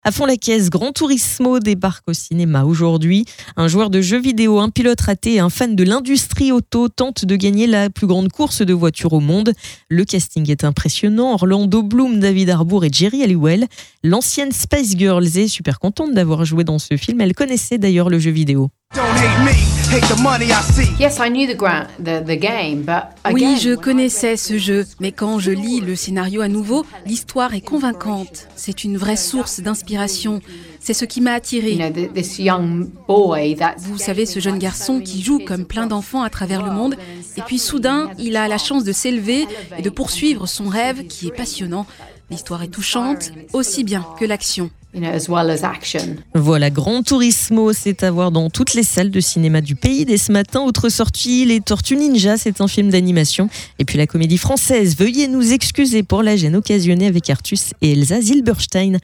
À fond la caisse, Gran Turismo débarque au cinéma aujourd'hui. Un joueur de jeux vidéo, un pilote raté et un fan de l'industrie auto tentent de gagner la plus grande course de voitures au monde. Le casting est impressionnant. Orlando Bloom, David Harbour et Jerry Halliwell. L'ancienne Spice Girls est super contente d'avoir joué dans ce film. Elle connaissait d'ailleurs le jeu vidéo. Oui, je connaissais ce jeu, mais quand je lis le scénario à nouveau, l'histoire est convaincante. C'est une vraie source d'inspiration. C'est ce qui m'a attirée. Vous savez, ce jeune garçon qui joue comme plein d'enfants à travers le monde, et puis soudain, il a la chance de s'élever et de poursuivre son rêve qui est passionnant. L'histoire est touchante, aussi bien que l'action. Voilà, Gran Turismo, c'est à voir dans toutes les salles de cinéma du pays dès ce matin. Autre sortie, Les Tortues Ninja, c'est un film d'animation. Et puis la comédie française, Veuillez nous excuser pour la gêne occasionnée avec Artus et Elsa Zilberstein.